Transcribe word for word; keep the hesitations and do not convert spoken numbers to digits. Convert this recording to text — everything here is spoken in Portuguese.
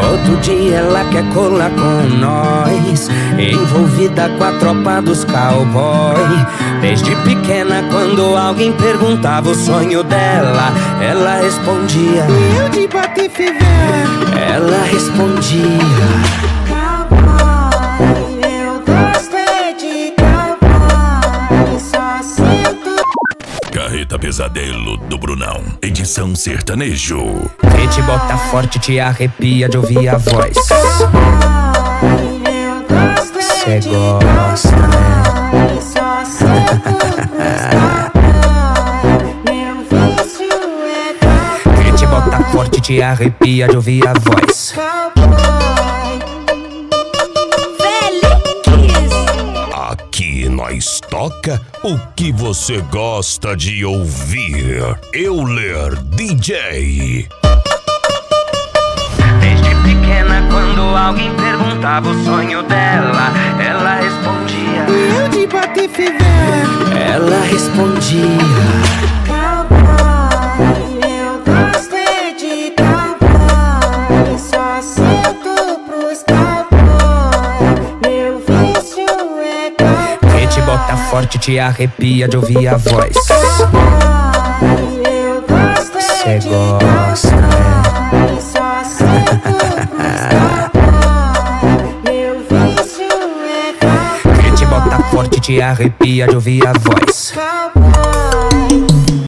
Todo dia ela quer colar com nós, envolvida com a tropa dos cowboy. Desde pequena, quando alguém perguntava o sonho dela, ela respondia: eu de Patife velho. Ela respondia: cowboy, eu gosto é de cowboy, só sinto. Carreta Pesadelo do Brunão, edição sertanejo. Que te bota forte, te arrepia de ouvir a voz. Eu gosto Cê é de gosta, né? só sinto pros cowboy. Meu vício é cowboy. Que te bota forte, te arrepia de ouvir a voz. Aqui nós toca o que você gosta de ouvir. Euler D J. Desde pequena, quando alguém perguntava o sonho dela, ela respondia: eu de Patife velho. Ela respondia: cowboy, eu gosto é de cowboy, só sinto pros cowboy. Meu vício é cowboy. que te bota forte, te arrepia de ouvir a voz. Eu gosto é Cê de gosta, né? cowboy, só sinto pros cowboy. Meu vício é cowboy. Que te bota forte, te arrepia de ouvir a voz. Cowboy.